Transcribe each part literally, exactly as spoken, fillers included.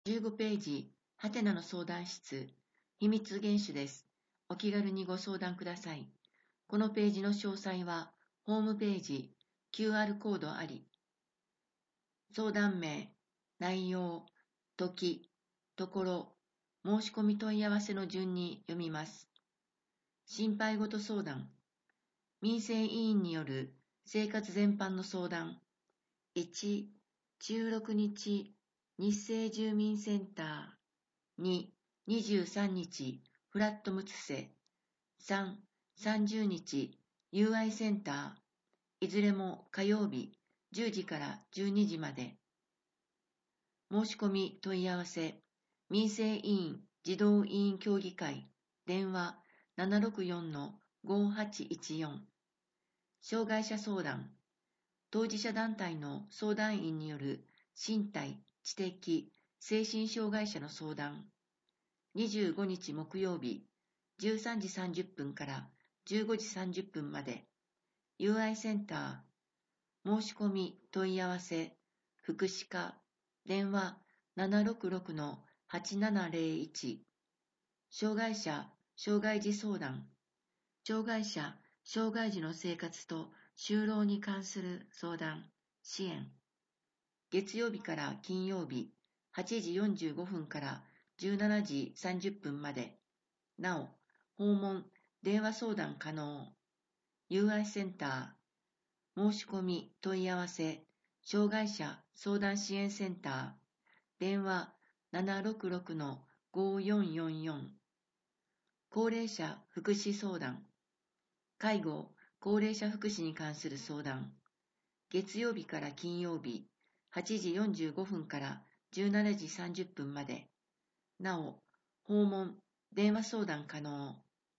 じゅうごページ、ハテナの相談室、秘密厳守です。お気軽にご相談ください。このページの詳細は、ホームページ、キューアール コードあり、相談名、内容、時、ところ、申し込み問い合わせの順に読みます。心配事相談、民生委員による生活全般の相談。いち、じゅうろくにち、日生住民センター。に、にじゅうさんにち、フラットムツセ。さん、さんじゅうにち、友愛センター。いずれも火曜日、じゅうじからじゅうにじまで。申し込み問い合わせ、民生委員児童委員協議会、電話ななろくよんのごはちいちよん。障害者相談、当事者団体の相談員による身体、知的、精神障害者の相談。にじゅうごにち木曜日、じゅうさんじさんじゅっぷんからじゅうごじさんじゅっぷんまで。友愛センター、申し込み問い合わせ、福祉課、電話ななろくろくのはちななぜろいち。障害者、障害児相談、障害者、障害児の生活と就労に関する相談、支援。月曜日から金曜日、はちじよんじゅうごふんからじゅうしちじさんじゅっぷんまで。なお、訪問、電話相談可能。友愛センター、申し込み問い合わせ、障害者相談支援センター、電話ななろくろくのごよんよんよん。高齢者福祉相談、介護、高齢者福祉に関する相談。月曜日から金曜日、はちじよんじゅうごふんからじゅうしちじさんじゅっぷんまで。なお、訪問、電話相談可能。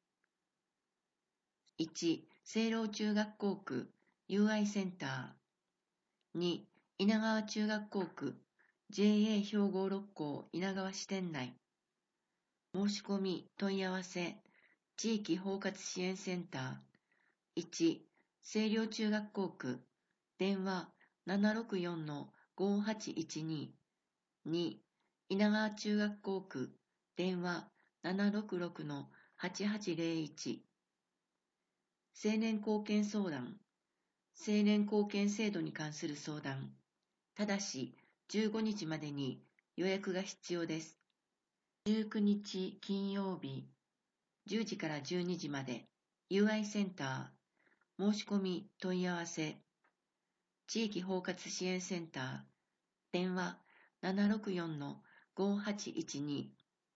いち、聖籠中学校区友愛センター。に、稲川中学校区 ジェーエー 兵庫六甲稲川支店内。申し込み問い合わせ、地域包括支援センター。いち、聖稜中学校区電話ななろくよんのごはちいちに。に、稲川中学校区電話ななろくろくのはちはちぜろいち。青年貢献相談、青年貢献制度に関する相談。ただし、じゅうごにちまでに予約が必要です。じゅうくにち金曜日、じゅうじからじゅうにじまで。友愛センター、申し込み問い合わせ。地域包括支援センター、電話ななろくよんのごはちいちに。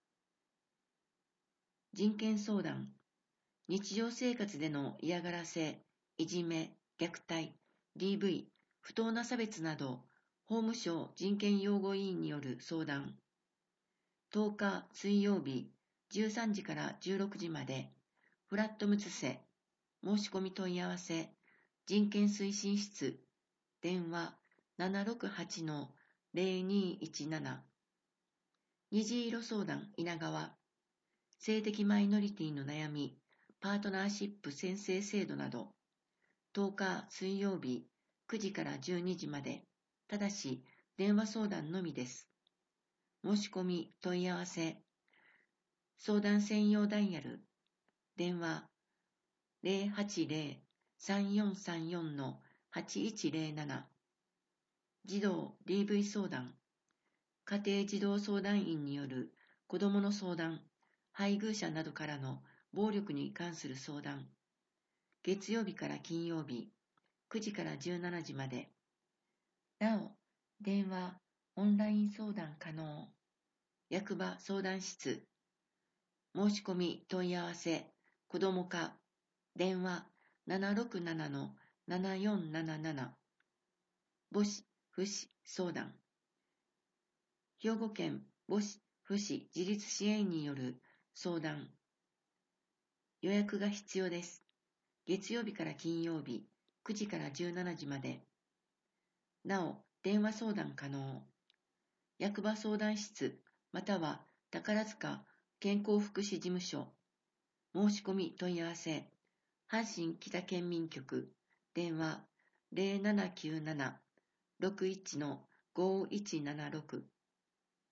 人権相談、日常生活での嫌がらせ、いじめ、虐待、ディーブイ、不当な差別など、法務省人権擁護委員による相談。とおか水曜日、じゅうさんじからじゅうろくじまで。フラットムツセ、申し込み問い合わせ、人権推進室、電話ななろくはちのぜろにいちなな。虹色相談稲川、性的マイノリティの悩み、パートナーシップ宣誓制度など。とおか水曜日、くじからじゅうにじまで。ただし、電話相談のみです。申し込み問い合わせ、相談専用ダイヤル、電話ぜろはちぜろ さんよんさんよんのはちいちぜろなな。児童 ディーブイ 相談、家庭児童相談員による子どもの相談、配偶者などからの暴力に関する相談。月曜日から金曜日、くじからじゅうしちじまで。なお、電話、オンライン相談可能。役場相談室、申し込み問い合わせ、子ども課、電話ななろくななのななよんなななな。母子福祉相談、兵庫県母子福祉自立支援員による相談。予約が必要です。月曜日から金曜日、くじからじゅうしちじまで。なお、電話相談可能。役場相談室、または宝塚健康福祉事務所。申し込み問い合わせ、阪神北県民局、電話ぜろななきゅうなな ろくいちのごいちななろく。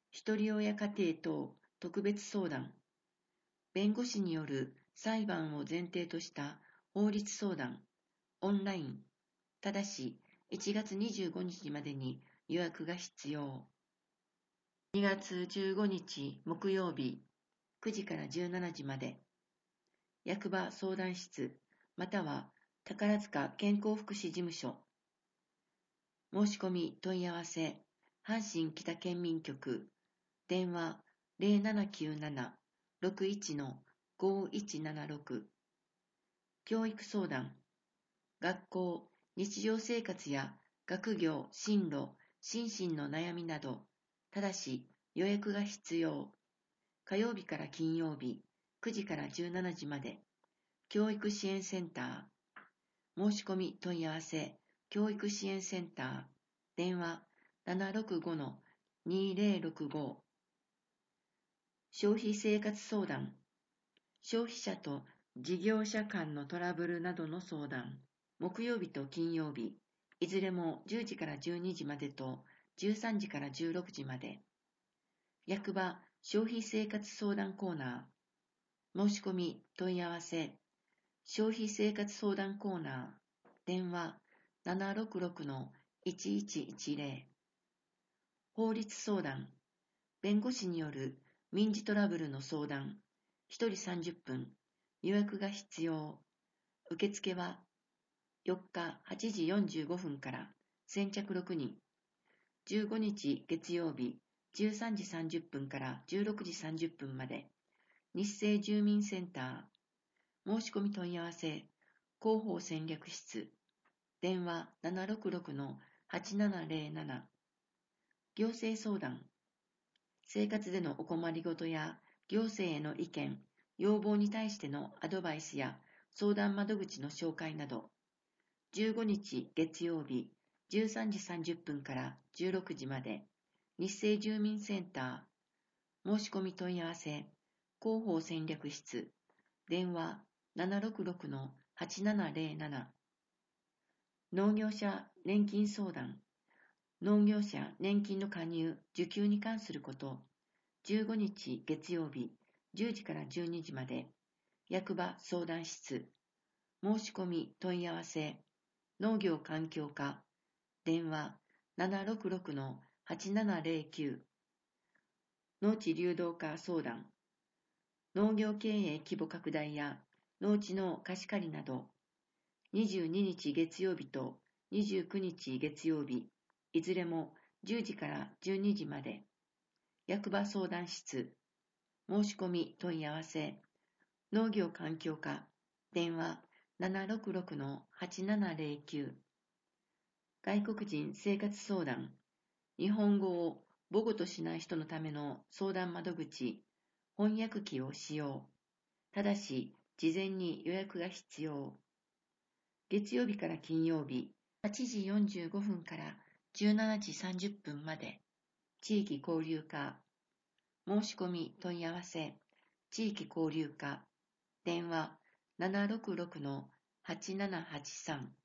ひとり親家庭等特別相談、弁護士による裁判を前提とした法律相談、オンライン、ただしいちがつにじゅうごにちまでに予約が必要。にがつじゅうごにち木曜日、くじからじゅうしちじまで、役場相談室または宝塚健康福祉事務所。申し込み問い合わせ、阪神北県民局、電話 ゼロななきゅうなな ろくいち ごいちななろく。教育相談、学校、日常生活や学業、進路、心身の悩みなど、ただし予約が必要。火曜日から金曜日、くじからじゅうしちじまで、教育支援センター。申し込み問い合わせ、教育支援センター。電話 ななろくごのにぜろろくご。消費生活相談、消費者と事業者間のトラブルなどの相談。木曜日と金曜日、いずれもじゅうじからじゅうにじまでとじゅうさんじからじゅうろくじまで。役場消費生活相談コーナー。申し込み問い合わせ、消費生活相談コーナー。電話 ななろくろくのいちいちいちぜろ。法律相談、弁護士による民事トラブルの相談、ひとりさんじゅっぷん、予約が必要。受付はよっかはちじよんじゅうごふんから先着ろくにん、じゅうごにち月曜日じゅうさんじさんじゅっぷんからじゅうろくじさんじゅっぷんまで、日生住民センター。申し込み問い合わせ、広報戦略室、電話 ななろくろくのはちななぜろなな。行政相談、生活でのお困りごとや行政への意見、要望に対してのアドバイスや相談窓口の紹介など、じゅうごにち月曜日じゅうさんじさんじゅっぷんからじゅうろくじまで、日生住民センター。申し込み問い合わせ、広報戦略室、電話 ななろくろくのはちななぜろなな。農業者年金相談、農業者年金の加入・受給に関すること、じゅうごにち月曜日じゅうじからじゅうにじまで、役場相談室。申し込み問い合わせ、農業環境課、電話 ななろくろくのはちななぜろきゅう。農地流動化相談、農業経営規模拡大や農地の貸し借りなど、にじゅうににち月曜日とにじゅうくにち月曜日、いずれもじゅうじからじゅうにじまで、役場相談室。申し込み問い合わせ、農業環境課、電話 ななろくろくのはちななぜろきゅう。外国人生活相談、日本語を母語としない人のための相談窓口、翻訳機を使用。ただし、事前に予約が必要。月曜日から金曜日、はちじよんじゅうごふんからじゅうしちじさんじゅっぷんまで、地域交流課。申し込み問い合わせ、地域交流課。電話 ななろくろくのはちななはちさん。